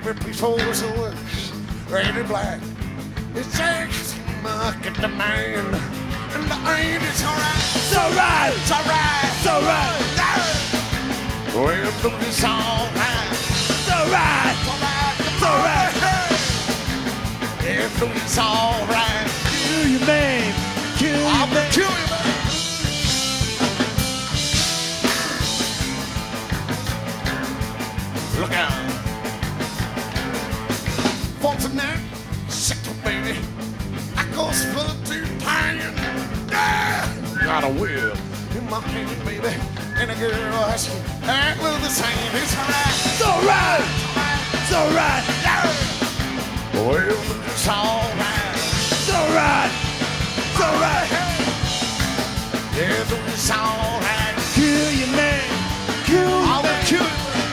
baby, please hold us the works. Red and black. It's Jack's muck at the man. And the ain't it's alright. It's alright. It's alright. It's alright. Well, look, it's alright. It's alright. It's alright. It's alright. Yeah, look, it's alright. Kill you, man. Kill you, I'm gonna man. kill you, man. Look out. For tonight, second baby, I go split to pine. Yeah! Got a wheel in my hand, baby, and a girl asking, act little the same. It's alright. It's alright. It's alright. Yeah! Well, it's alright. It's alright. It's alright. Yeah, it's alright. Kill you, man. Kill you, I will man. kill you.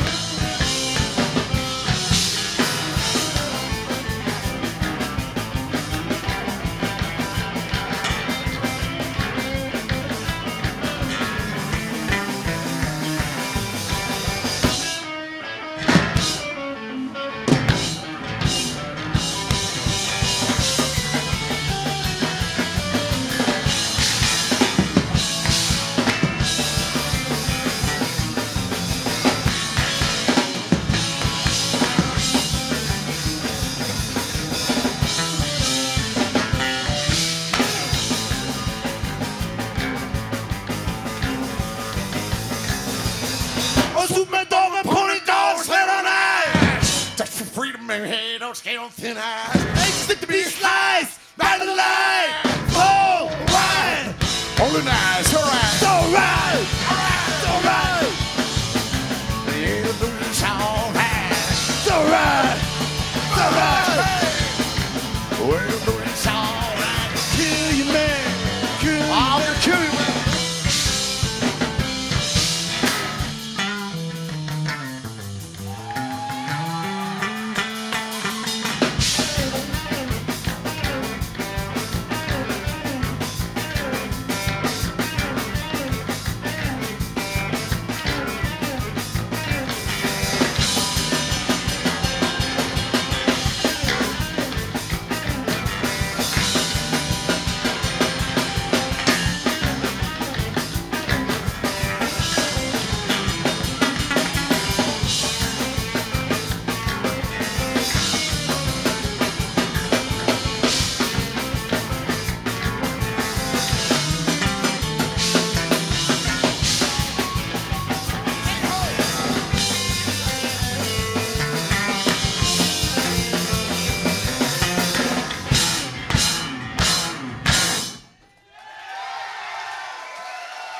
Hey, don't scale on thin ice. Exit to be sliced by the line. Oh, right. Only nice, alright. It's alright. It's alright.